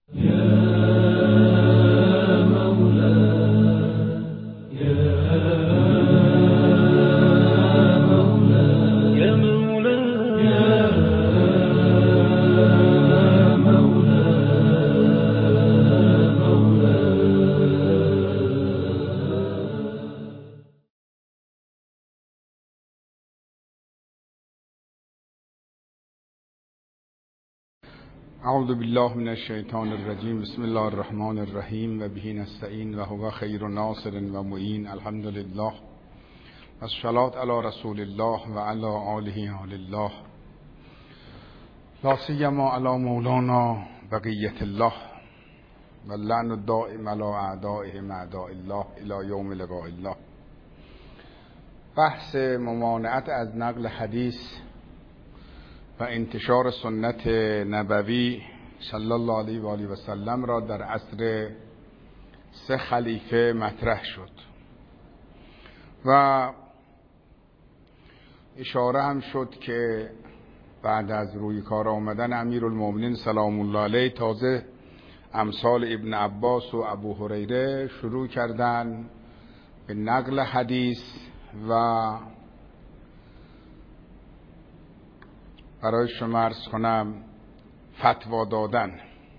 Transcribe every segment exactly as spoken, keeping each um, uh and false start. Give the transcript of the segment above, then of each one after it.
اعوذ بالله من الشیطان الرجیم. بسم الله الرحمن الرحیم و به نستعین و هو خیر ناصر و معین. الحمد لله و الصلاة علی رسول الله و علی آله آل الله لا سیما علی مولانا بقیة الله و اللعن الدائم علی اعدائهم اعداء الله الی یوم لقاء الله. بحث ممانعت از نقل حدیث و انتشار سنت نبوی صلی الله علیه و آله و سلم را در عصر سه خلیفه مطرح شد و اشاره هم شد که بعد از روی کار آمدن امیرالمومنین سلام الله علیه تازه امثال ابن عباس و ابو هریره شروع کردن به نقل حدیث و برای شما عرض کنم فتوا دادن.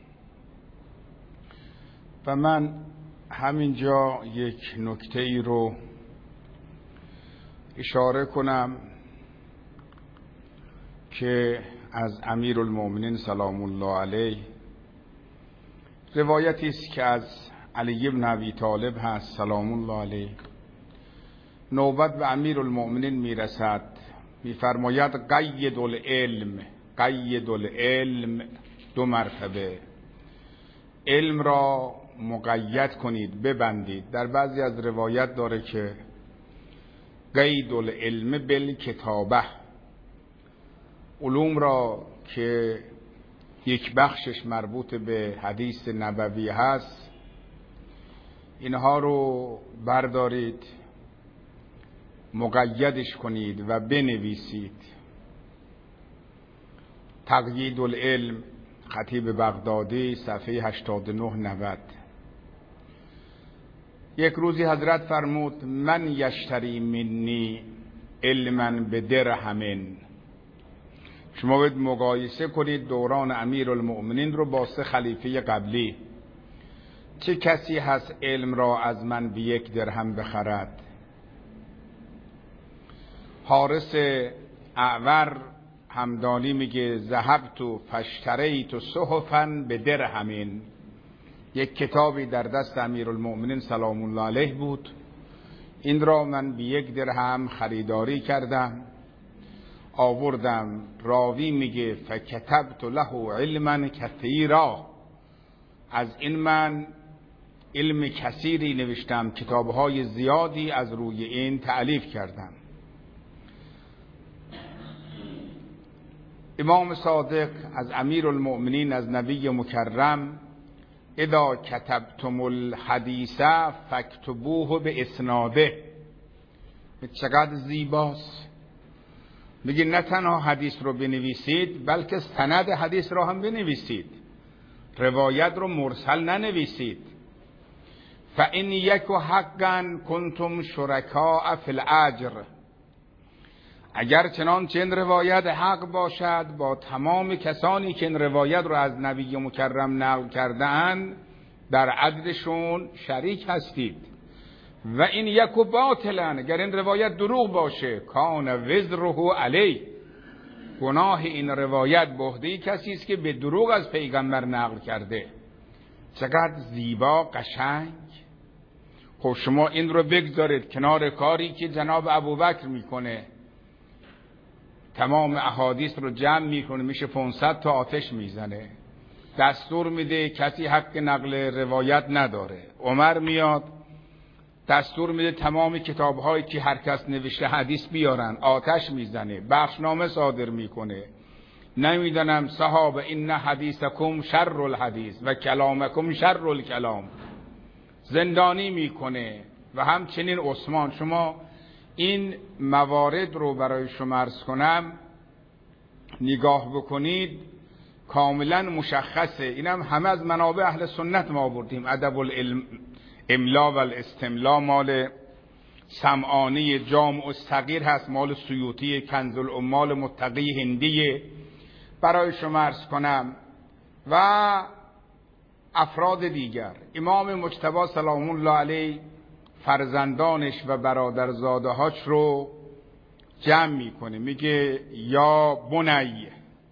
و من همینجا یک نکته ای رو اشاره کنم که از امیرالمومنین سلام الله علیه روایتی است که از علی بن ابی طالب هست سلام الله علیه. نوبت به امیرالمومنین میرسد، میفرماید قید العلم، قید العلم، دو مرتبه علم را مقید کنید، ببندید. در بعضی از روایت داره که قید العلم بالکتابه، علوم را که یک بخشش مربوط به حدیث نبوی هست اینها رو بردارید، مقیدش کنید و بنویسید. تقیید العلم، خطیب بغدادی، صفحه هشتاد و نه نود. یک روزی حضرت فرمود من یشتری منی علما بدرهم. شما باید مقایسه کنید دوران امیرالمؤمنین رو با سه خلیفه قبلی. چه کسی هست علم را از من به یک درهم بخرد؟ حارس اعور همدانی میگه ذهبت فاشتریت صحفا بدرهم. یک کتابی در دست امیرالمؤمنین سلام الله علیه بود، این را من به یک درهم خریداری کردم، آوردم. راوی میگه فکتبت له علما کثیرا، از این من علم کثیری نوشتم، کتابهای زیادی از روی این تألیف کردم. امام صادق از امیرالمؤمنین، از نبی مکرم، اذا کتبتم الحدیث فاکتبوه به اسناده. چقدر زیباست. میگه نه تنها حدیث رو بنویسید بلکه سند حدیث رو هم بنویسید، روایت رو مرسل ننویسید. فان یک حقا کنتم شرکاء فی الاجر. اگر چنانچه این روایت حق باشد با تمام کسانی که این روایت رو از نبی مکرم نقل کرده‌اند در عدلشون شریک هستید. و این یک باطلا، اگر این روایت دروغ باشه، کان وزره علی، گناه این روایت به عهده کسی است که به دروغ از پیغمبر نقل کرده. چقدر زیبا، قشنگ. خب شما این رو بگذارید کنار کاری که جناب ابوبکر میکنه، تمام احادیث رو جمع میکنه، میشه پانصد تا آتش میزنه، دستور میده کسی حق نقل روایت نداره. عمر میاد دستور میده تمام کتابهایی که هر کس نوشته حدیث بیارن، آتش میزنه، بخشنامه صادر میکنه. نمیدونم صحابه این حدیثکم شر الحدیث و کلامکم شر الکلام، زندانی میکنه. و همچنین عثمان. شما این موارد رو برای شما عرض کنم نگاه بکنید. کاملا مشخصه. اینم همه از منابع اهل سنت ما آوردیم. ادب الاملا و الاستملا مال سمعانی، جامع الصغیر هست مال سیوطی، کنز العمال متقی هندیه. برای شما عرض کنم و افراد دیگر. امام مجتبی سلام الله علیه فرزندانش و برادرزاده‌هاش رو جمع میکنه، میگه یا بنی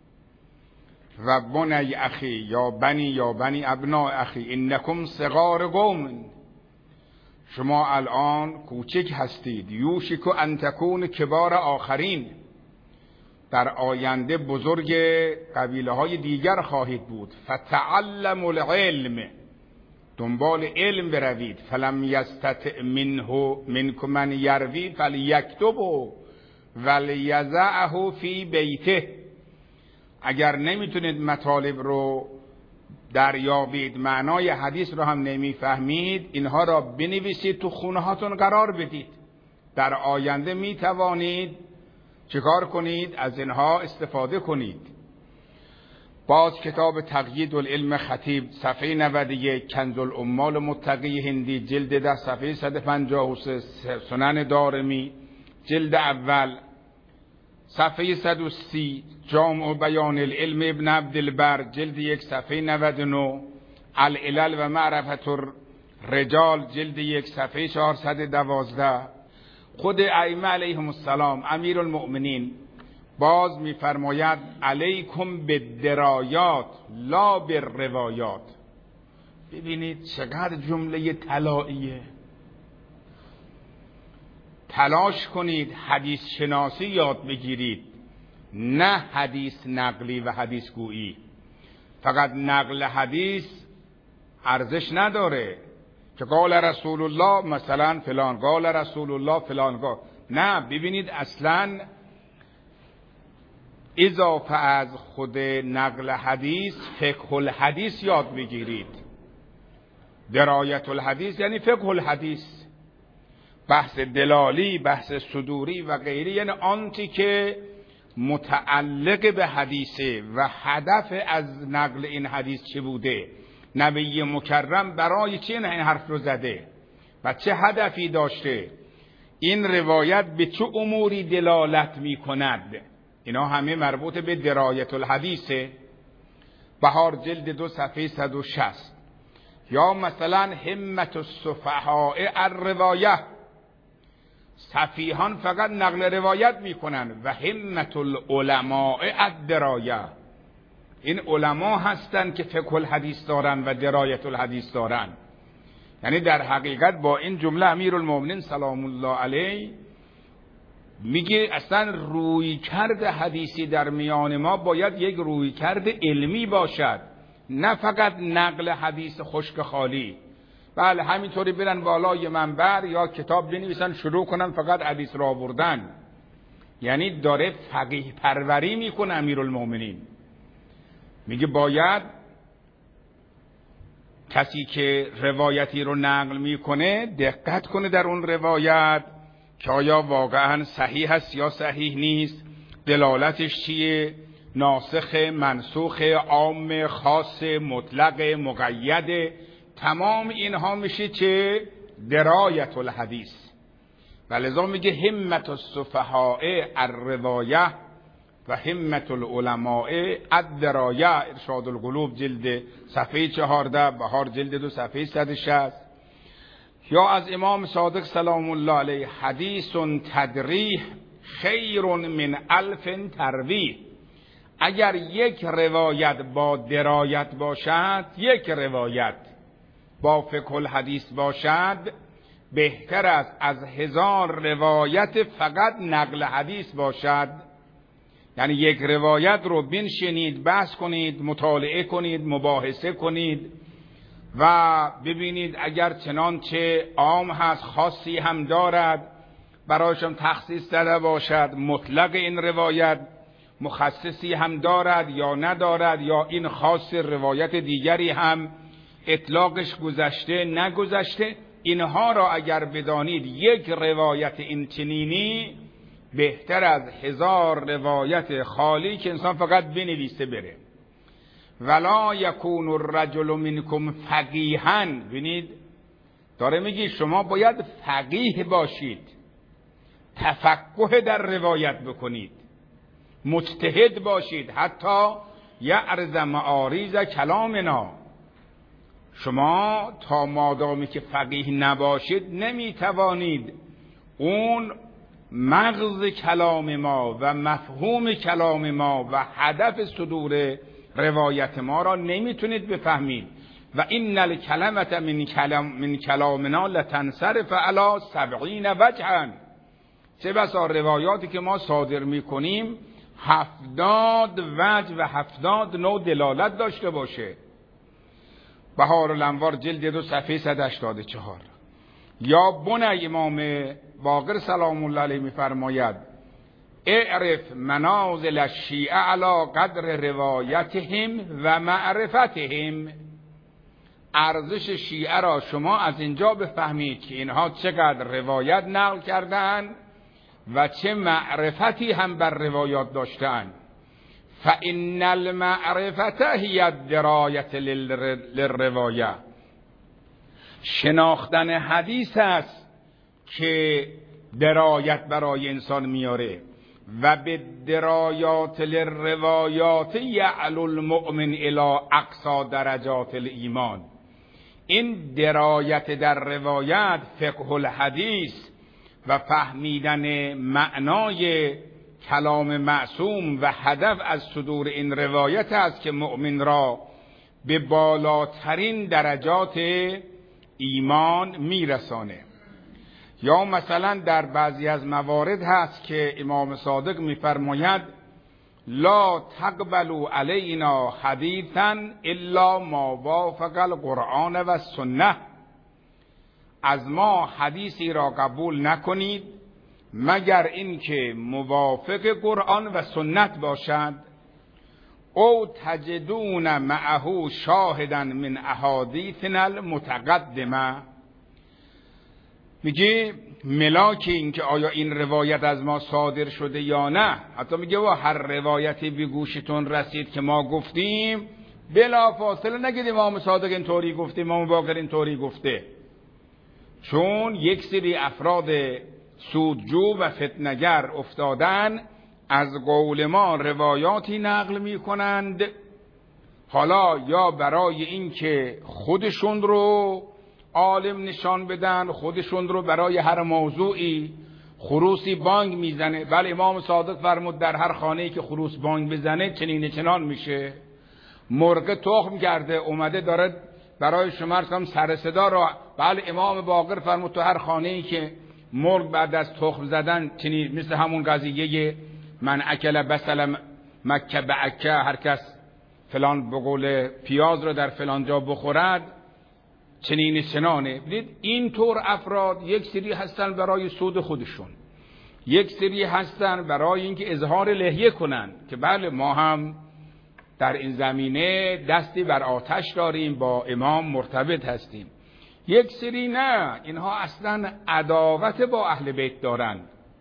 و بنی اخی یا بنی یا بنی ابناء اخی انکم صغار قوم، شما الان کوچک هستید، یوشک ان تکون کبار آخرین، در آینده بزرگ قبیله های دیگر خواهید بود. فتعلموا العلم، دنبال علم بروید. فلم یستطع منه منکم من یروی فلیکتبه ولیضعه فی بیته، اگر نمیتونید مطالب رو دریابید، معنای حدیث رو هم نمیفهمید، اینها را بنویسید تو خونه هاتون قرار بدید. در آینده میتوانید چیکار کنید؟ از اینها استفاده کنید. باز کتاب تقیید العلم خطیب صفحه نود و یک، کنز العمال متقی هندی جلد ده صفحه صد و پنجاه و سه، سنن دارمی جلد اول صفحه صد و سی، جامع بیان العلم ابن عبدالبر جلد یک صفحه نود و نه، العلل و معرفت الرجال جلد یک صفحه چهارصد و دوازده. خود ائمه علیهم السلام، امیر المؤمنین باز میفرماید علیکم بالدرایات لا بالروایات. ببینید چقدر جمله طلاییه. تلاش کنید حدیث شناسی یاد بگیرید، نه حدیث نقلی و حدیث گویی. فقط نقل حدیث ارزش نداره که قال رسول الله مثلا فلان، قال رسول الله فلان قال. نه، ببینید اصلا اضافه از خود نقل حدیث فقه الحدیث یاد بگیرید. درایت الحدیث یعنی فقه الحدیث، بحث دلالی، بحث صدوری و غیره، یعنی آنتی که متعلق به حدیثه و هدف از نقل این حدیث چه بوده، نبی مکرم برای چه این حرف رو زده و چه هدفی داشته، این روایت به چه اموری دلالت می کند. اینا همه مربوط به درایت الحدیثه. بهار جلد دو صفحه صد و شصت. یا مثلا همت السفهاء الروایه، سفیهان فقط نقل روایت میکنن و همت العلماء الدرایه، این علما هستن که فقه الحدیث دارن و درایت الحدیث دارن. یعنی در حقیقت با این جمله امیرالمومنین سلام الله علیه میگه اصلا روی کرد حدیثی در میان ما باید یک روی کرد علمی باشد، نه فقط نقل حدیث خشک خالی. بله همینطوری برن بالای منبر یا کتاب بنویسن شروع کنن فقط حدیث را آوردن، یعنی داره فقیه پروری میکنه امیرالمومنین. میگه باید کسی که روایتی رو نقل میکنه دقت کنه در اون روایت که آیا واقعا صحیح است یا صحیح نیست، دلالتش چیه، ناسخ، منسوخ، عام، خاص، مطلق، مقید. تمام اینها میشه چه؟ درایت الحدیث. ولذا میگه همت السفهاء الروایه و همت العلماء الدرایه. ارشاد القلوب جلد صفحه چهارده، بهار جلد دو صفحه صد و شصت. یا از امام صادق سلام الله علیه حدیث تدریح خیر من الف ترویح. اگر یک روایت با درایت باشد، یک روایت با فقه الحدیث باشد، بهتر است از هزار روایت فقط نقل حدیث باشد. یعنی یک روایت رو بنشینید، بحث کنید، مطالعه کنید، مباحثه کنید و ببینید اگر چنانچه عام هست خاصی هم دارد، برایشان تخصیص داده باشد، مطلق این روایت مخصصی هم دارد یا ندارد، یا این خاص روایت دیگری هم اطلاقش گذشته نگذشته. اینها را اگر بدانید یک روایت این چنینی بهتر از هزار روایت خالی که انسان فقط بنویسه بره. ولا یکون الرجل منکم فقیها. ببینید داره میگه شما باید فقیه باشید، تفقه در روایت بکنید، مجتهد باشید، حتی یعرض معاریض کلامنا. شما تا مادامی که فقیه نباشید نمیتوانید اون مغز کلام ما و مفهوم کلام ما و هدف صدور روایت ما را نمیتونید بفهمید. و این الکلمة من کلام من کلامنا لتنصرف علی سبعین وجها. چه بسا روایاتی که ما صادر میکنیم هفتاد وجه و هفتاد نوع دلالت داشته باشه. بهار الانوار جلد دو صفحه صد و هشتاد و چهار. یا بنی امام باقر سلام الله علیه میفرماید اعرف منازل الشیعه علی قدر روایتهم و معرفتهم. ارزش شیعه را شما از اینجا بفهمید که اینها چقدر روایت نقل کردند و چه معرفتی هم بر روایات داشتند. فإن المعرفة هي الدرایة للروایه. شناختن حدیث است که درایت برای انسان میاره. و به درایات للروایات یعلو المؤمن الی اقصا درجات الایمان. این درایت در روایت فقه الحدیث و فهمیدن معنای کلام معصوم و هدف از صدور این روایت است که مؤمن را به بالاترین درجات ایمان میرسانه. یا مثلا در بعضی از موارد هست که امام صادق میفرماید لا تقبلوا علینا حدیثا الا ما وافق القرآن و السنه. از ما حدیثی را قبول نکنید مگر اینکه موافق قرآن و سنت باشد. او تجدون معه شاهدا من احادیثنا المتقدمه. میگه ملاک این که آیا این روایت از ما صادر شده یا نه. حتی میگه و هر روایتی به گوشتون رسید که ما گفتیم بلا فاصله نگید امام صادق اینطوری گفته، امام باقر اینطوری گفته. چون یک سری افراد سودجو و فتنگر افتادن از قول ما روایاتی نقل می کنند، حالا یا برای اینکه خودشون رو عالم نشان بدن، خودشون رو برای هر موضوعی خروسی بانگ میزنه. بله امام صادق فرمود در هر خانه‌ای که خروس بانگ بزنه چنین چنان میشه. مرغ تخم کرده اومده داره برای شما هم سر صدا را. بله امام باقر فرمود تو هر خانه‌ای که مرغ بعد از تخم زدن چنین، مثل همون قضیه من اکل بسل مکه بعکه، هر کس فلان بقول پیاز رو در فلان جا بخورد چنین چنانه. بدید اینطور افراد یک سری هستن برای سود خودشون، یک سری هستن برای اینکه اظهار لحیه کنن که بله ما هم در این زمینه دستی بر آتش داریم، با امام مرتبط هستیم. یک سری نه، اینها اصلا عداوت با اهل بیت دارن.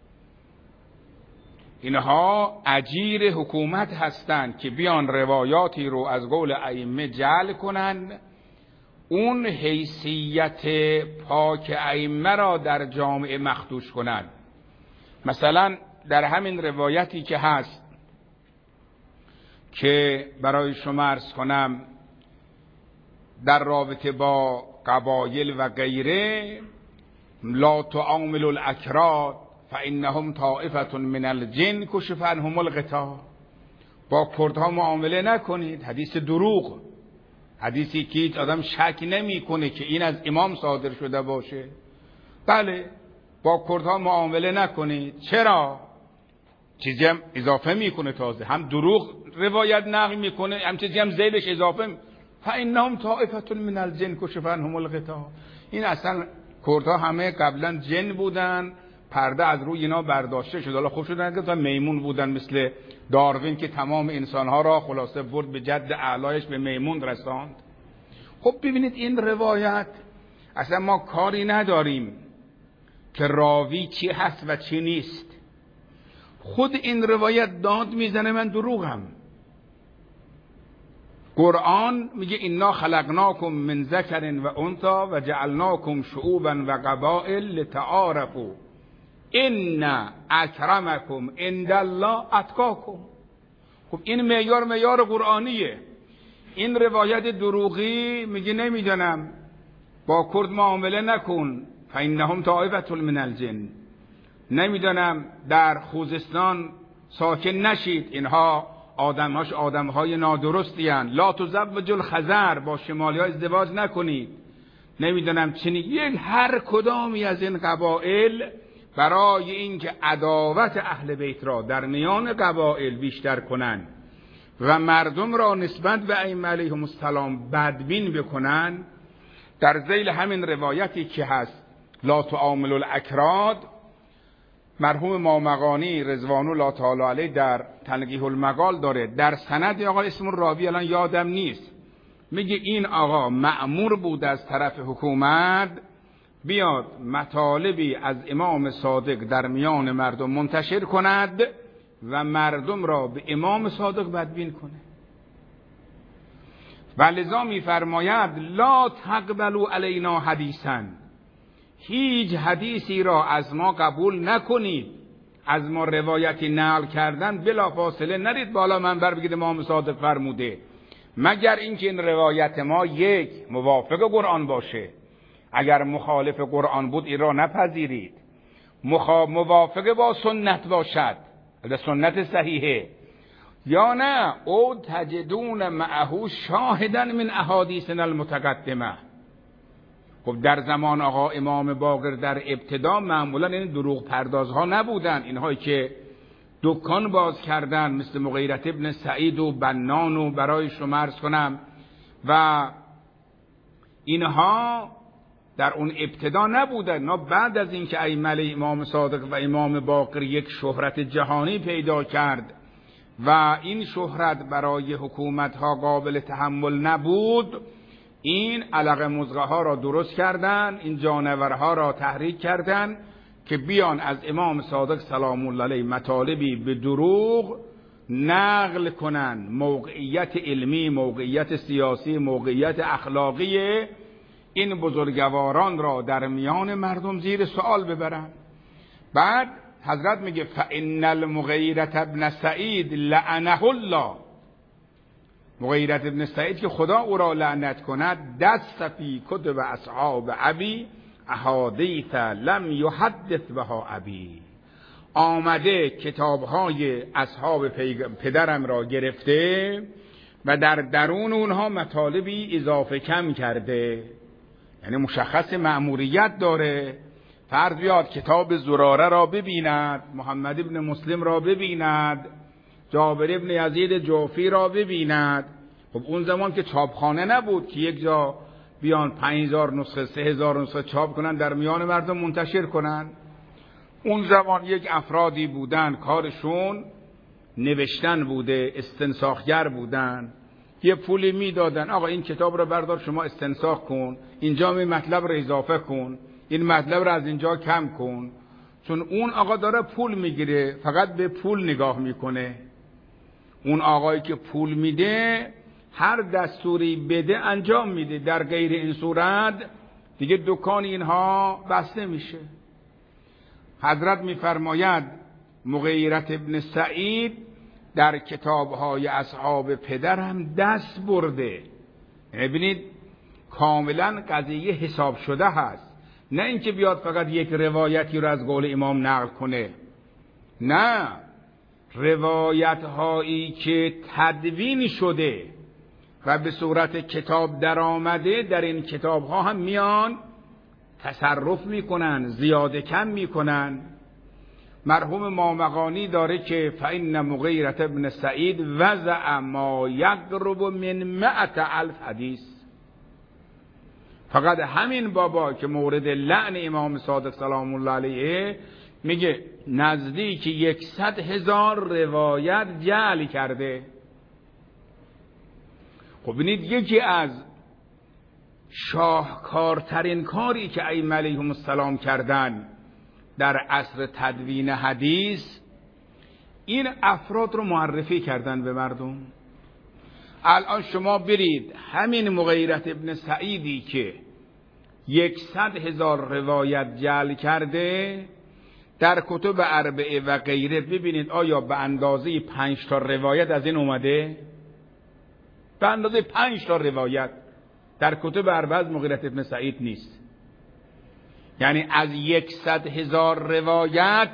اینها اجیر حکومت هستند که بیان روایاتی رو از قول ائمه جعل کنن، اون حیثیت پاک ائمه را در جامعه مخدوش کنن. مثلا در همین روایتی که هست که برای شما عرض کنم در رابطه با قبایل و غیره، لا تعاملوا الاکراد فانهم طائفه من الجن کشف عنهم الغطاء. با کردها معامله نکنید. حدیث دروغ، حدیثی که هیچ آدم شک نمیکنه که این از امام صادر شده باشه. بله با کردها معامله نکنید. چرا؟ چیزی هم اضافه میکنه، تازه هم دروغ روایت نقل میکنه، هم چیزی هم زیلش اضافه می... فانهم طائفه من الجن کشف عنهم الغطاء. این اصلا کردها همه قبلا جن بودن، پرده از روی اینا برداشته شد، حالا خوب شدن که میمون بودن، مثل داروین که تمام انسانها را خلاصه برد به جد اعلایش به میمون رساند. خب ببینید این روایت اصلا ما کاری نداریم که راوی چی هست و چی نیست. خود این روایت داد میزنه من دروغم. قرآن میگه انا خلقناکم من ذکر و انثی و جعلناکم شعوبا و قبائل لتعارفوا ان اکرمکم عند الله اتقاکم. خب این معیار معیار قرآنیه. این روایت دروغی میگه نمیدونم با کرد معامله نکن فانهم طائفة من الجن، نمیدونم در خوزستان ساکن نشید، اینها آدمهاش آدمهای نادرستی هستند، لا تزوج الخزر، با شمالی ها ازدواج نکنید، نمیدونم چنین. یک هر کدامی از این قبایل برای اینکه عداوت اهل بیت را در میان قبایل بیشتر کنند و مردم را نسبت به ائمه علیهم السلام بدبین بکنن، در ذیل همین روایتی که هست لا تعاملوا الاکراد، مرحوم مامقانی رضوان الله تعالی علیه در تنقیح المقال داره، در سند آقا اسم راوی الان یادم نیست، میگه این آقا مأمور بود از طرف حکومت بیاد مطالبی از امام صادق در میان مردم منتشر کند و مردم را به امام صادق بدبین کنه. و لذا میفرماید لا تقبلوا علینا حدیثا، هیچ حدیثی را از ما قبول نکنید، از ما روایتی نقل کردن بلا فاصله نرید بالا منبر بگید امام صادق فرموده، مگر اینکه این روایت ما یک موافق قرآن باشه، اگر مخالف قرآن بود این را نپذیرید، مخا... موافق با سنت باشد، سنت صحیحه، یا نه او تجدون معه شاهدا من احادیثنا المتقدمه. خب در زمان آقا امام باقر در ابتدا معمولا این دروغ پردازها نبودن، اینهایی که دکان باز کردن مثل مغیرة ابن سعید و بنان و برای شما عرض کنم، و اینها در اون ابتدا نبودن، نه بعد از اینکه ائمه امام صادق و امام باقر یک شهرت جهانی پیدا کرد و این شهرت برای حکومت ها قابل تحمل نبود، این علق مزغه ها را درست کردن، این جانورها را تحریک کردن که بیان از امام صادق سلام الله علیه مطالبی به دروغ نقل کنن، موقعیت علمی، موقعیت سیاسی، موقعیت اخلاقی این بزرگواران را در میان مردم زیر سوال ببرن. بعد حضرت میگه فإن المغیرة ابن سعید لعنه الله، مغیرة ابن سعید که خدا او را لعنت کند، دست فی کتب اصحاب ابی احادیث لم یحدث بها ابی، آمده کتابهای اصحاب پدرم را گرفته و در درون اونها مطالبی اضافه کم کرده، یعنی مشخص مأموریت داره. فرض بیاد کتاب زراره را ببیند، محمد ابن مسلم را ببیند، جابر ابن یزید جوفی را ببیند. خب اون زمان که چاپخانه نبود که یک جا بیان پنج هزار نسخه سه هزار نسخه چاپ کنن در میان مردم منتشر کنن. اون زمان یک افرادی بودن کارشون نوشتن بوده، استنساخگر بودن، یه پولی میدادن آقا این کتاب رو بردار شما استنساخ کن، اینجا می مطلب رو اضافه کن، این مطلب رو از اینجا کم کن، چون اون آقا داره پول میگیره فقط به پول نگاه میکنه. اون آقایی که پول میده هر دستوری بده انجام میده، در غیر این صورت دیگه دکان اینها بسته میشه. حضرت میفرماید مغیرة ابن سعید در کتابهای اصحاب پدرم دست برده. ببینید کاملا قضیه حساب شده هست، نه اینکه بیاد فقط یک روایتی رو از قول امام نقل کنه، نه، روایت هایی که تدوین شده و به صورت کتاب در آمده در این کتاب ها هم میان تصرف میکنن، زیاده کم میکنن. مرحوم مامقانی داره که فإن مغیرة ابن سعید وضع ما یقرب من مئة الف حدیث، فقط همین بابا که مورد لعن امام صادق سلام الله علیه میگه نزدیک یکصد هزار روایت جعل کرده. خب ببینید یکی از شاهکارترین کاری که ائمه علیهم السلام کردن در عصر تدوین حدیث، این افراد رو معرفی کردن به مردم. الان شما برید همین مغیرة ابن سعیدی که یکصد هزار روایت جعل کرده در کتب اربعه و غیره ببینید آیا به اندازه پنج تا روایت از این اومده؟ به اندازه پنج تا روایت در کتب اربعه از مغیرة ابن سعید نیست. یعنی از یکصد هزار روایت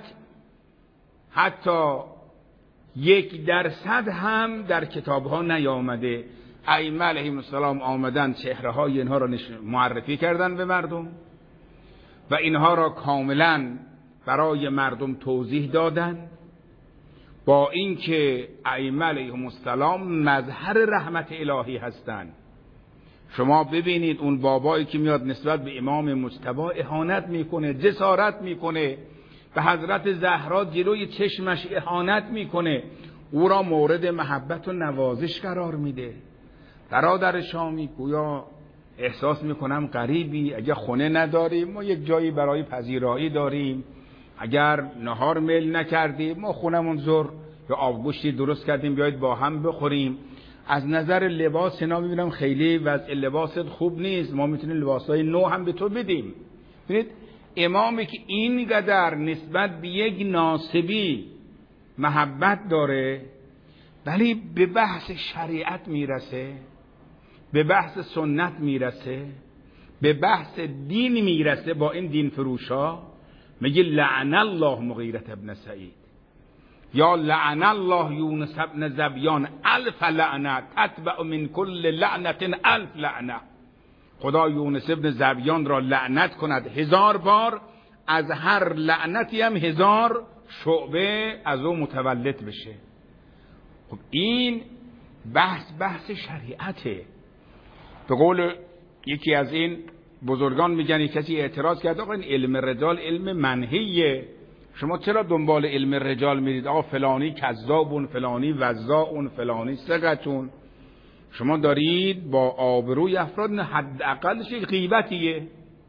حتی یک درصد هم در کتاب ها نیامده. ائمه علیهم السلام آمدن چهره های اینها را معرفی کردن به مردم و اینها را کاملا برای مردم توضیح دادن، با اینکه ائمه علیهم السلام مظهر رحمت الهی هستند. شما ببینید اون بابایی که میاد نسبت به امام مجتبی اهانت میکنه، جسارت میکنه، به حضرت زهرا جلوی چشمش اهانت میکنه، او را مورد محبت و نوازش قرار میده. برادر شامی گویا احساس میکنم غریبی، اگه خونه نداریم ما یک جایی برای پذیرایی داریم، اگر نهار میل نکردیم ما خونمون زور یا آبگوشتی درست کردیم بیایید با هم بخوریم. از نظر لباس اینا میبینم خیلی وضع لباست خوب نیست، ما میتونیم لباسای نو هم به تو بدیم. ببینید امامی که اینقدر نسبت به یک ناسبی محبت داره ولی به بحث شریعت میرسه، به بحث سنت میرسه، به بحث دین میرسه، با این دین فروشا میگه لعن الله مغیرة ابن سعید یا لعن الله یونس ابن زبیان الف لعنه تتبع من کل لعنت الف لعنه. خدا یونس ابن زبیان را لعنت کند هزار بار، از هر لعنتی هم هزار شعبه از او متولد بشه. خب این بحث بحث شریعته. به قول یکی از این بزرگان میگن کسی اعتراض کرد آقا این علم رجال علم منهیه، شما چرا دنبال علم رجال میرید؟ آقا فلانی کذابون، فلانی وزاعون، فلانی ثقتون. شما دارید با آبروی افراد حداقلش یک غیبتیه.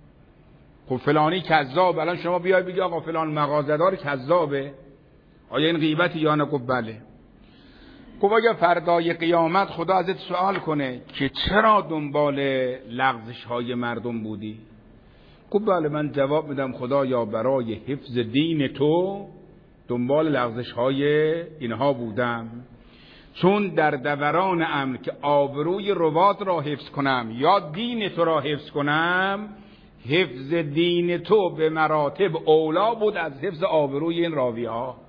خب فلانی کذاب، الان شما بیای بگی آقا فلان مغازه‌دار کذابه، آیا این غیبتی یا نه؟ گفت بله. گفت اگه فردای قیامت خدا ازت سوال کنه که چرا دنبال لغزش های مردم بودی؟ گفت بله من جواب میدم خدایا برای حفظ دین تو دنبال لغزش های اینها بودم، چون در دوران امر که آبروی روات را حفظ کنم یا دین تو را حفظ کنم، حفظ دین تو به مراتب اولا بود از حفظ آبروی این راوی ها.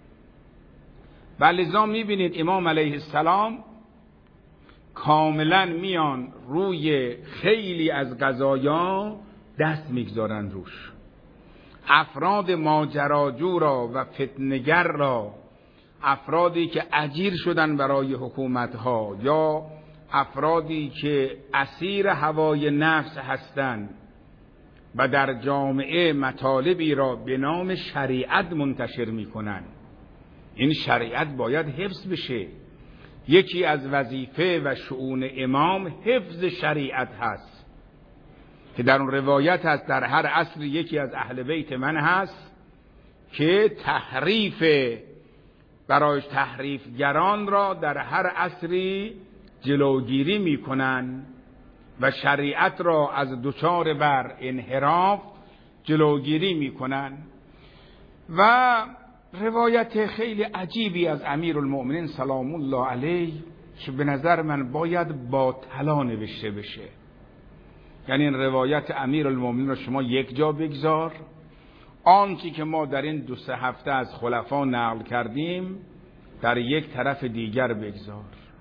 و لذا میبینید امام علیه السلام کاملا میان روی خیلی از قضایا دست میگذارن روش. افراد ماجراجو را و فتنگر را، افرادی که اجیر شدن برای حکومت ها یا افرادی که اسیر هوای نفس هستند و در جامعه مطالبی را به نام شریعت منتشر میکنن، این شریعت باید حفظ بشه. یکی از وظیفه و شؤون امام حفظ شریعت هست که در اون روایت هست در هر عصر یکی از اهل بیت من هست که تحریف برای تحریفگران را در هر عصری جلوگیری میکنن و شریعت را از دچار بر انحراف جلوگیری میکنن. و روایت خیلی عجیبی از امیرالمؤمنین سلام الله علیه که به نظر من باید با طلا نوشته بشه. یعنی این روایت امیرالمؤمنین را شما یک جا بگذار، آنچه که ما در این دو سه هفته از خلفا نقل کردیم در یک طرف دیگر بگذار.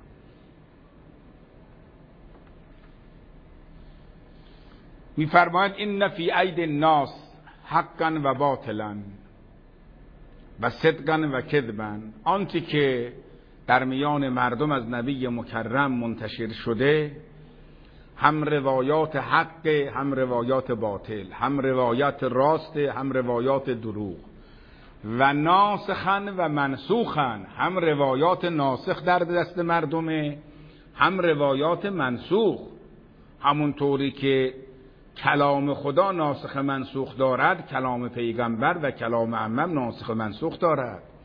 می‌فرماید این فی اید الناس حقا و باطلا و صدقا و کذبا، آنچه که در میان مردم از نبی مکرم منتشر شده هم روایات حق، هم روایات باطل، هم روایات راست، هم روایات دروغ، و ناسخن و منسوخن، هم روایات ناسخ در دست مردمه هم روایات منسوخ. همونطوری که کلام خدا ناسخ منسوخ دارد، کلام پیغمبر و کلام عمم ناسخ منسوخ دارد.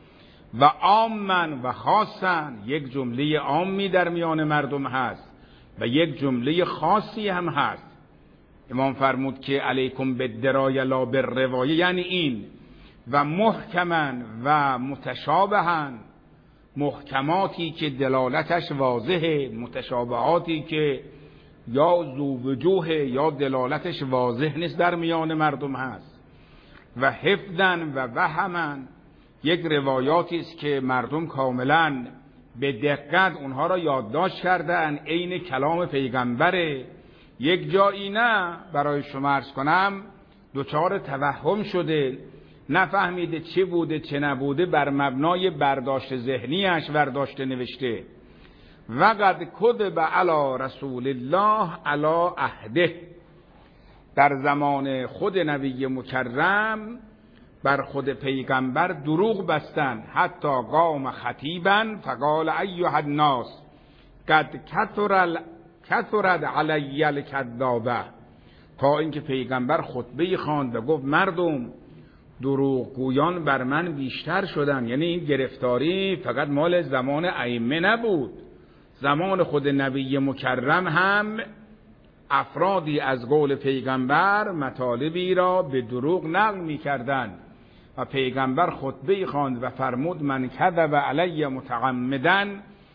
و عامن و خاصن، یک جمله عامی در میان مردم هست و یک جمله خاصی هم هست. امام فرمود که علیکم بالدرایه لا بالروایه، یعنی این و محکمن و متشابهن، محکماتی که دلالتش واضحه، متشابهاتی که یا ذو وجوه یا دلالتش واضح نیست در میان مردم هست. و حفظن و وهمن، یک روایاتی است که مردم کاملا به دقت اونها را یادداشت کردن، عین کلام پیغمبره. یک جایی نه برای شما عرض کنم دچار توهم شده، نفهمیده چه بوده چه نبوده، بر مبنای برداشت ذهنیش برداشته نوشته. وقد کذب علی رسول الله علی عهده، در زمان خود نبی مکرم بر خود پیغمبر دروغ بستن. حتی قام خطیبا فقال ایها الناس قد کثر کثرت علی الکذابه، تا اینکه پیغمبر خطبه خواند و گفت مردم دروغگویان بر من بیشتر شدن. یعنی این گرفتاری فقط مال زمان ائمه نبود، زمان خود نبی مکرم هم افرادی از قول پیغمبر مطالبی را به دروغ نقل می کردن و پیغمبر خطبه خواند و فرمود من کذب علی متعمدا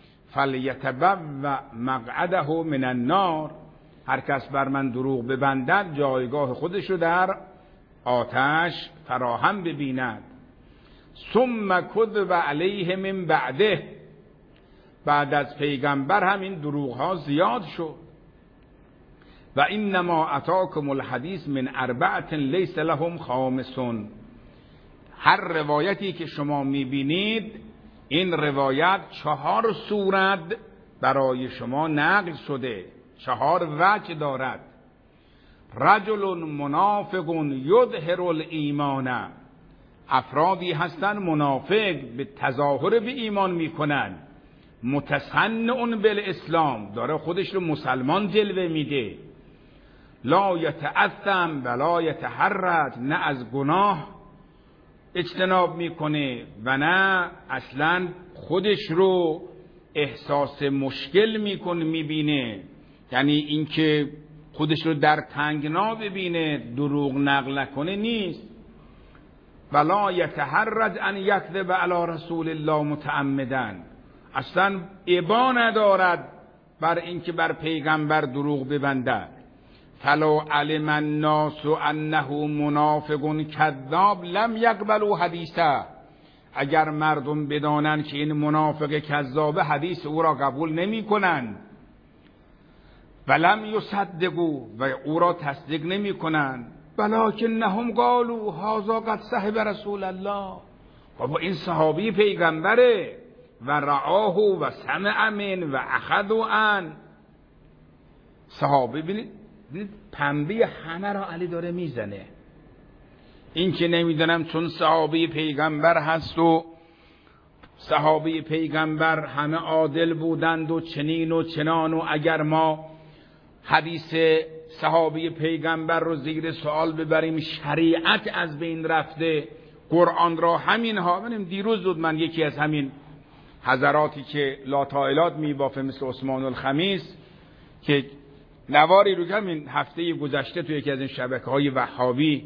فلیتبوأ مقعده من النار، هر کس بر من دروغ ببندد جایگاه خودش رو در آتش فراهم ببیند. ثم کذب علیه من بعده، بعد از پیغمبر هم این دروغ ها زیاد شد. و انما اتاکم الحدیث من اربعه لیس لهم خامسون، هر روایتی که شما میبینید این روایت چهار صورت برای شما نقل شده، چهار وجه دارد. رجل منافق یظهر الایمان، افرادی هستند منافق به تظاهر به ایمان میکنن، متصنع بالاسلام، داره خودش رو مسلمان جلوه میده، لا یتأثم ولا یتحرج، نه از گناه اجتناب میکنه و نه اصلا خودش رو احساس مشکل میکنه میبینه، یعنی اینکه خودش رو در تنگنا ببینه دروغ نقل کنه نیست. ولا یتحرج ان یکذب علی رسول الله متعمدا، اصلا ابا ندارد بر اینکه بر پیغمبر دروغ ببندد. فلو علم الناس انه منافق کذاب لم یقبلوا حدیثه، اگر مردم بدانند که این منافق کذاب حدیث او را قبول نمی کنند. ولم یصدقوا، و او را تصدیق نمی کنند. ولکنهم قالوا هذا قد صحب رسول الله، بابا این صحابی پیغمبره و رآه و سمع من و اخذوا عن. صحابه ببینید پنبه همه را علی داره میزنه. این که نمیدونم چون صحابه پیغمبر هست و صحابه پیغمبر همه عادل بودند و چنین و چنان، و اگر ما حدیث صحابه پیغمبر رو زیر سوال ببریم شریعت از بین رفته، قرآن را همین ها. منیم دیروز بود من یکی از همین حضراتی که لاتائلات میبافه مثل عثمان الخمیس که نواری رو همین هفته گذشته توی یکی از این شبکه‌های وهابی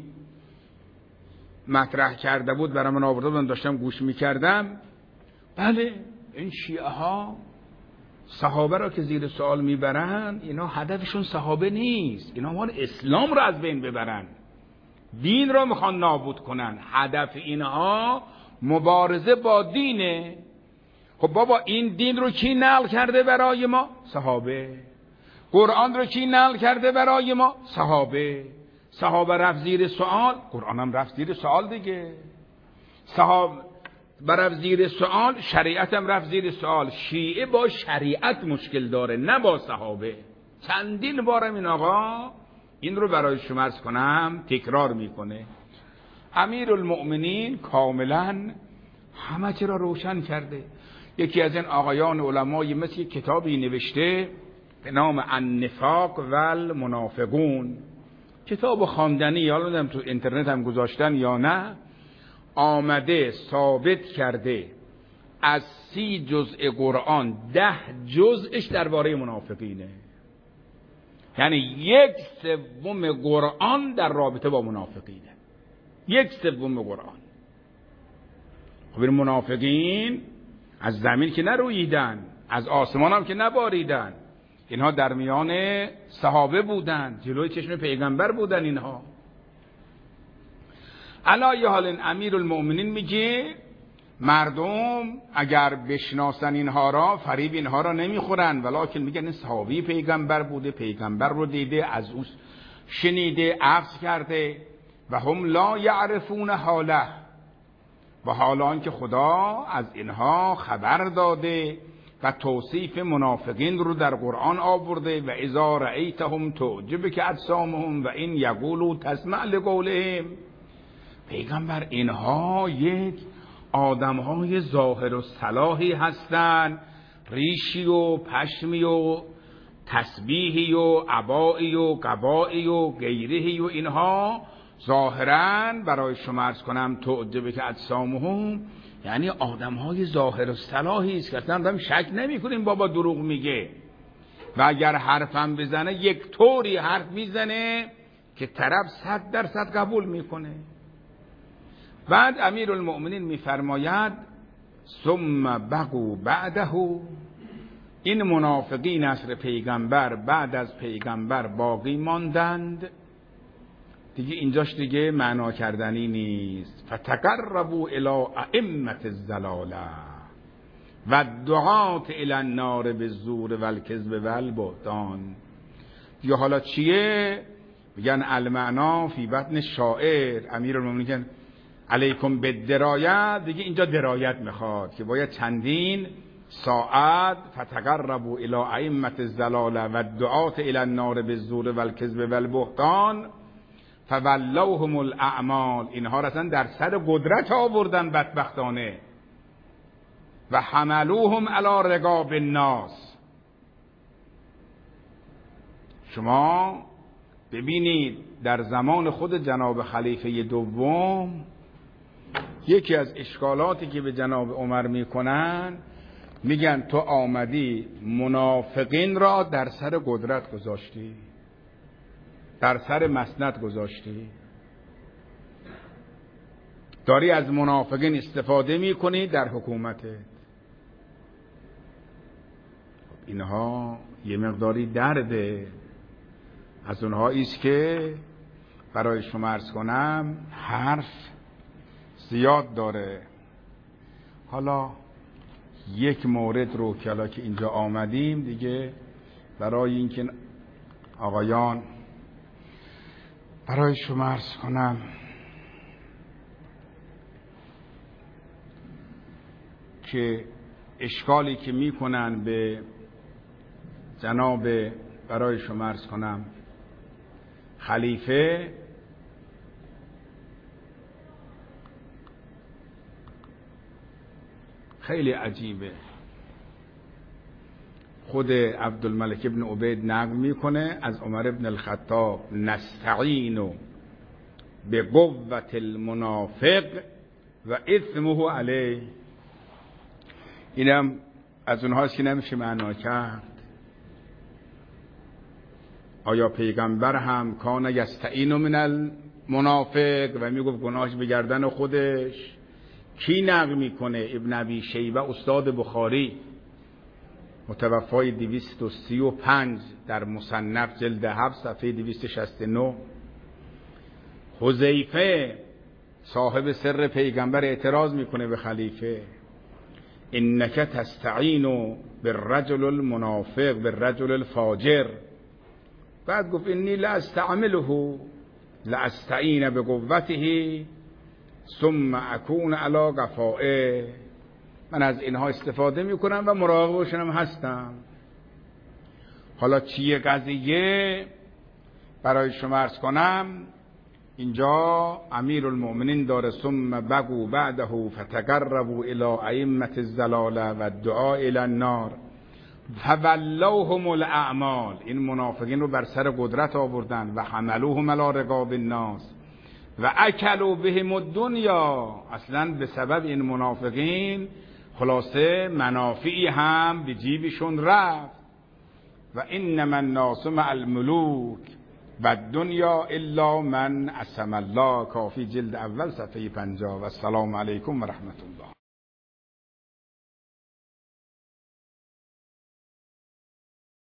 مطرح کرده بود برای من آورده بود، داشتم گوش میکردم. بله این شیعه ها صحابه را که زیر سوال میبرن، اینا هدفشون صحابه نیست، اینا مال اسلام را از بین ببرن، دین را میخوان نابود کنن. هدف اینها مبارزه با دینه. خب بابا این دین رو کی نقل کرده برای ما؟ صحابه. قرآن رو کی نقل کرده برای ما؟ صحابه. صحابه رفت زیر سوال، قرآن هم رفت زیر سوال دیگه. صحابه رفت زیر سوال، شریعت هم رفت زیر سوال. شیعه با شریعت مشکل داره نه با صحابه. چندین بارم این آقا این رو برای شما عرض کنم تکرار میکنه. امیرالمؤمنین کاملا همه چی را روشن کرده. یکی از این آقایان علمای مثل کتابی نوشته به نام النفاق و المنافقون، کتاب خواندنی، حالا نمیدونم تو اینترنت هم گذاشتن یا نه، آمده ثابت کرده از سی جزء قرآن ده جزءش درباره منافقینه. یعنی یک سوم قرآن در رابطه با منافقینه، یک سوم قرآن. خب این منافقین از زمین که نرویدن، از آسمان هم که نباریدن، اینها در میان صحابه بودن، جلوی چشم پیغمبر بودن. اینها علی حال امیر المؤمنین میگه مردم اگر بشناسن اینها را، فریب اینها را نمیخورن، ولکن میگن این صحابی پیغمبر بوده، پیغمبر رو دیده، از او شنیده، عفظ کرده. و هم لا یعرفون حاله، و حالا آنکه خدا از اینها خبر داده و توصیف منافقین رو در قرآن آورده. و اذا رأیتهم تعجبک اجسامهم و این یقولوا تسمع لقولهم. پیغمبر اینها یک آدمهای ظاهر و صلاحی هستند، ریشی و پشمی و تسبیحی و عبایی و قبایی و غیرهی و اینها ظاهرا برای شما عرض کنم تعجبک اجسامهم، یعنی آدمهای ظاهر و صلاحی است که اصلا آدم شک نمی کنیم بابا دروغ میگه. و اگر حرفم بزنه یک طوری حرف میزنه که طرف صد درصد قبول میکنه. بعد امیر المؤمنین میفرماید ثم بقوا بعده، این منافقین عصر پیغمبر بعد از پیغمبر باقی ماندند. دیگه اینجاش دیگه معنا کردنی نیست. فتقربوا الی ائمه الضلاله و دعات الی النار بالزور والکذب والبهتان. دیگه حالا چیه؟ میگن المعنا فی بطن شاعر. امیرالمومنین میگن علیکم بالدرایت. دیگه اینجا درایت میخواد که باید چندین ساعت فتقربوا الی ائمه الضلاله و دعات الی النار بالزور والکذب والبهتان فولوهم الاعمال. اینها را اصلا در سر قدرت آوردن بدبختانه. و حملوهم علی رقاب الناس. شما ببینید در زمان خود جناب خلیفه دوم یکی از اشکالاتی که به جناب عمر میکنن، میگن تو آمدی منافقین را در سر قدرت گذاشتی، در سر مسند گذاشتی، داری از منافقین استفاده میکنی در حکومتت. اینها یه مقداری درده از اونها ایست که برای شما عرض کنم حرف زیاد داره. حالا یک مورد رو که حالا که اینجا آمدیم دیگه برای اینکه آقایان برای شما عرض کنم که اشکالی که میکنن به جناب برای شما عرض کنم خلیفه، خیلی عجیبه. خود عبدالملک ابن عبید نقل میکنه از عمر ابن الخطاب نستعین به قوت المنافق و اثمه علیه. اینم از اونهاست که نمیشه معنا کرد. آیا پیغمبر هم کان یستعین من المنافق و میگفت گناهش به گردن خودش؟ کی نقل میکنه؟ ابن ابی شیبه استاد بخاری متوفای دویست و سی و پنج در مصنف جلد هفت صفحه دویست و شصت و نه. حذیفه صاحب سر پیغمبر اعتراض میکنه به خلیفه انک تستعین بالرجل المنافق بالرجل الفاجر. بعد گفت انی لا استعمله لا استعین بقوته ثم اكون علی قفائه. من از اینها استفاده میکنم و مراقبشونم هستم. حالا چیه قضیه برای شما عرض کنم. اینجا امیر المؤمنین داره ثم بقوا بعده فتقربوا الی ائمه الضلاله و دعا الی النار فولوهم الاعمال. این منافقین رو بر سر قدرت آوردن و حملوهم علی رقاب الناس و اکلوا بهم الدنیا. اصلا به سبب این منافقین خلاصه منافعی هم به جیبشون رفت. و انما الناس مع الملوک و دنیا الا من عصم الله. کافی جلد اول صفحه پنجاه. و السلام علیکم و رحمت الله.